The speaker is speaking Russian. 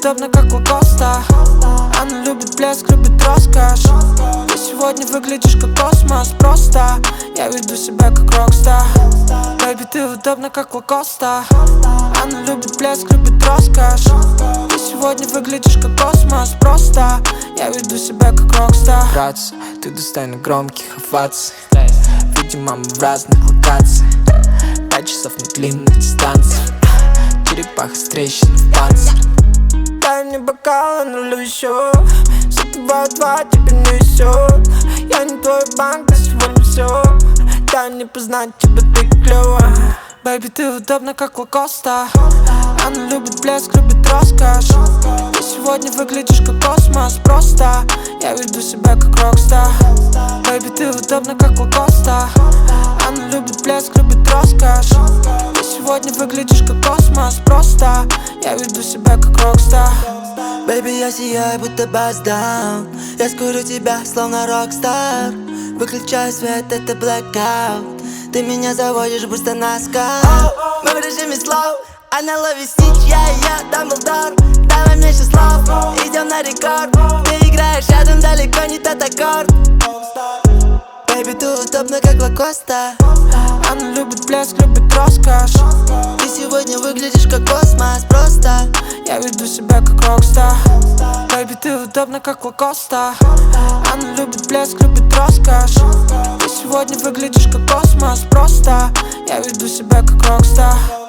удобно, как Лакоста. Она любит блеск, любит роскошь. Ты сегодня выглядишь как космос. Просто я веду себя как рокстар. Бэйби, ты удобна, как Лакоста. Она любит блеск, любит роскошь. Ты сегодня выглядишь как космос. Просто я веду себя как рокстар. Братцы, ты достойна громких оваций. Видимо, мы в разных локациях. 5 часов на длинных дистанциях. Черепаха с трещиной в панцире. Дай мне бокал, нулю еще. Запиваю два, тебе не везет. Я не твой банк, ты сегодня все. Дай мне познать тебя, ты клёва. Бэйби, ты удобна, как Лакоста. Она любит блеск, любит роскошь. Ты сегодня выглядишь как космос. Просто я веду себя как рокстар. Бэйби, ты удобна, как Лакоста. Она любит блеск, любит роскошь. Ты сегодня выглядишь как космос. Просто я веду себя как рокстар. Бэйби, я сияю, будто баздаун. Я скурю тебя, словно рокстар. Выключаю свет, это blackout. Ты меня заводишь быстро на скал. Мы в режиме слов. Она ловит снич, я ее Дамблдор. Давай мне 6 слов, идем на рекорд. Ты играешь рядом, далеко не тот аккорд. Бэйби, ты удобна, как Лакоста. Она любит блеск, любит роскошь. Ты сегодня выглядишь как космос. Просто я веду себя как рокстар. Бэйби, ты удобна, как Лакоста. Она любит блеск, любит роскошь. Ты сегодня выглядишь как космос. Просто я веду себя как рокстар.